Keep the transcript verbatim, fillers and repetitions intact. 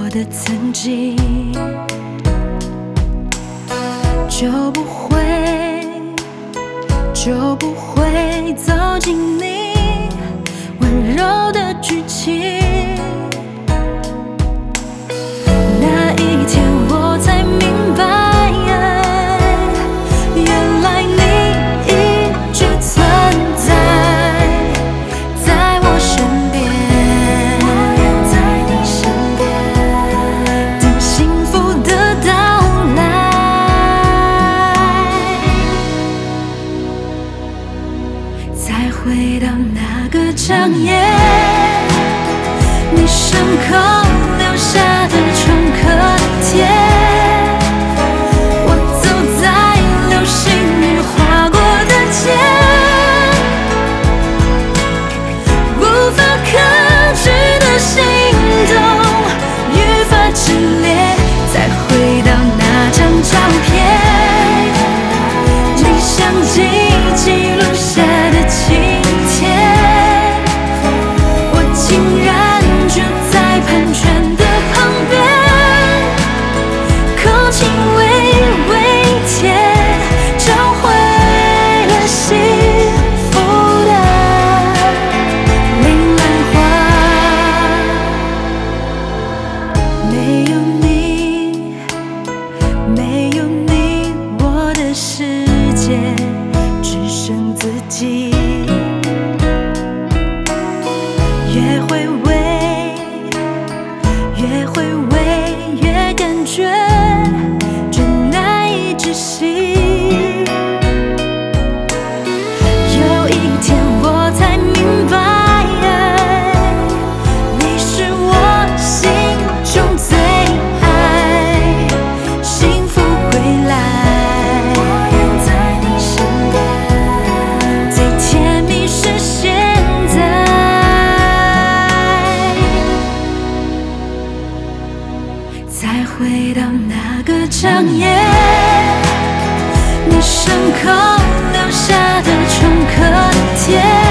的曾经，就不会就不会走进你温柔的剧情。那一天我才明白，原来你一直存在在我身边，我愿在你身边，等幸福的到来，再回到那个长夜，你伤口留下的创可贴，我走在流星雨划过的街，无法克制的心动愈发炽烈，再回到那张照片，你相机记录下的情节，我竟然就在喷泉的旁边，口气微微甜，找回了幸福的铃兰花。没有你，没有你，我的世界只剩自己。越回味，越回味，越感觉这难以置信。有一天我才明白，你是我心中最爱，幸福归来，我愿在你身边，最甜蜜是现在。再回到那个长夜，你伤口留下的创可贴。